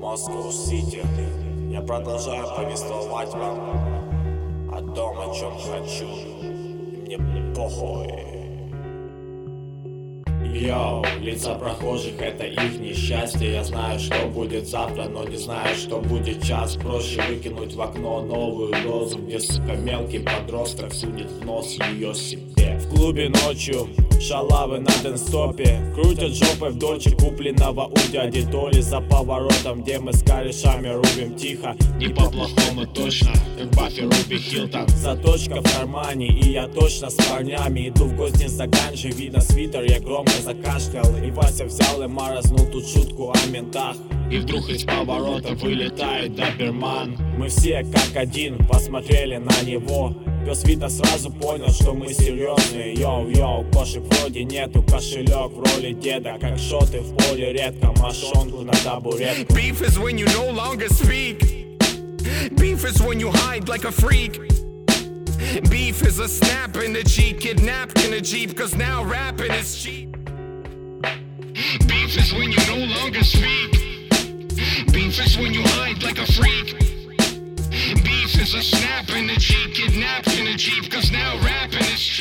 Москва-Сити. Я продолжаю повествовать вам о том, о чем хочу. И мне похуй. Йоу, лица прохожих — это их несчастье. Я знаю, что будет завтра, но не знаю, что будет час. Проще выкинуть в окно новую розу, где, сука, мелкий подросток судит в нос ее себе. В клубе ночью шалавы на денстопе крутят жопой в доче купленного у дяди Толи. За поворотом, где мы с корешами рубим тихо, не по-плохому точно, как Баффи Руби Хилтон. Заточка в кармане, и я точно с парнями иду в гости за ганджей. Видно свитер, я громко закашлял, и Вася взял и морознул тут шутку о ментах. И вдруг из поворота вылетает доберман. Мы все как один посмотрели на него. Пес видно сразу понял, что мы серьезные. Йоу-йоу, кошек вроде нету, кошелек в роли деда. Как шоты в поле редко, мошонку на табуретку. Beef is when you no longer speak. Beef is when you hide like a freak. Beef is a snap in the cheek, kidnapped in a Jeep, cause now rapping is cheap. Beef is when you no longer speak. Beef is when you hide like a freak. Beef is a snap in the cheek, kidnapped in a Jeep, cause now rapping is cheap.